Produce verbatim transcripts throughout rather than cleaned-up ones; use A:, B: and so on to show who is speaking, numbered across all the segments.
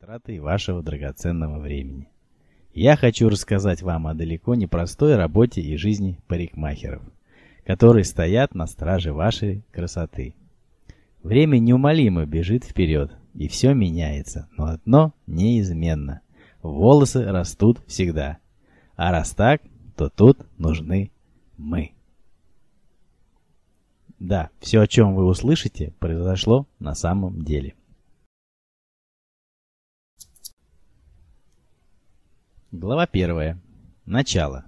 A: тратой вашего драгоценного времени. Я хочу рассказать вам о далеко не простой работе и жизни парикмахеров, которые стоят на страже вашей красоты. Время неумолимо бежит вперед, и все меняется, но одно неизменно. Волосы растут всегда. А раз так, то тут нужны мы. Да, все, о чем вы услышите, произошло на самом деле. Глава первая. Начало.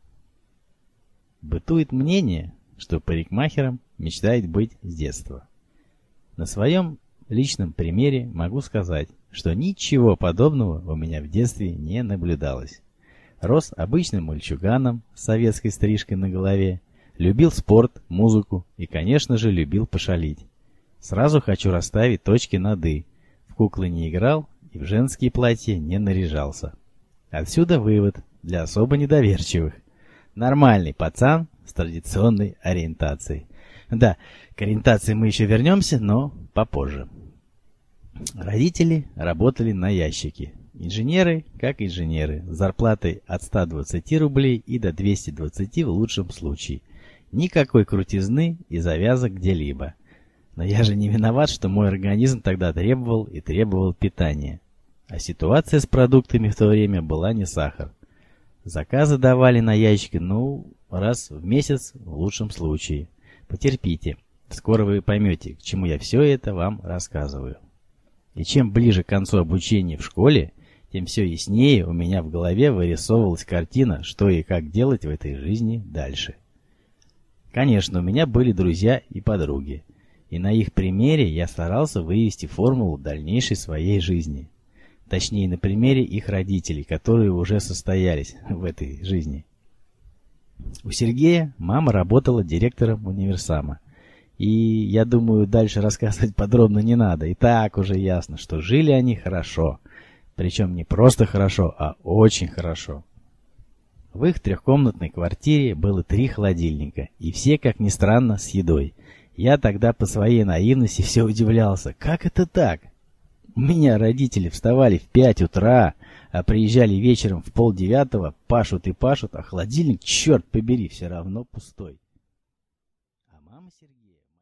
A: Бытует мнение, что парикмахером мечтает быть с детства. На своем личном примере могу сказать, что ничего подобного у меня в детстве не наблюдалось. Рос обычным мальчуганом с советской стрижкой на голове, любил спорт, музыку и, конечно же, любил пошалить. Сразу хочу расставить точки над «и». В куклы не играл и в женские платья не наряжался. Отсюда вывод для особо недоверчивых. Нормальный пацан с традиционной ориентацией. Да, к ориентации мы еще вернемся, но попозже. Родители работали на ящике. Инженеры, как инженеры, с зарплатой от ста двадцати рублей и до двухсот двадцати в лучшем случае. Никакой крутизны и завязок где-либо. Но я же не виноват, что мой организм тогда требовал и требовал питания. А ситуация с продуктами в то время была не сахар. Заказы давали на ящике, ну, раз в месяц в лучшем случае. Потерпите, скоро вы поймете, к чему я все это вам рассказываю. И чем ближе к концу обучения в школе, тем все яснее у меня в голове вырисовывалась картина, что и как делать в этой жизни дальше. Конечно, у меня были друзья и подруги, и на их примере я старался вывести формулу дальнейшей своей жизни. Точнее, на примере их родителей, которые уже состоялись в этой жизни. У Сергея мама работала директором универсама. И, я думаю, дальше рассказывать подробно не надо. И так уже ясно, что жили они хорошо. Причем не просто хорошо, а очень хорошо. В их трехкомнатной квартире было три холодильника. И все, как ни странно, с едой. Я тогда по своей наивности все удивлялся. Как это так? У меня родители вставали в пять утра, а приезжали вечером в полдевятого, пашут и пашут, а холодильник, черт побери, все равно пустой.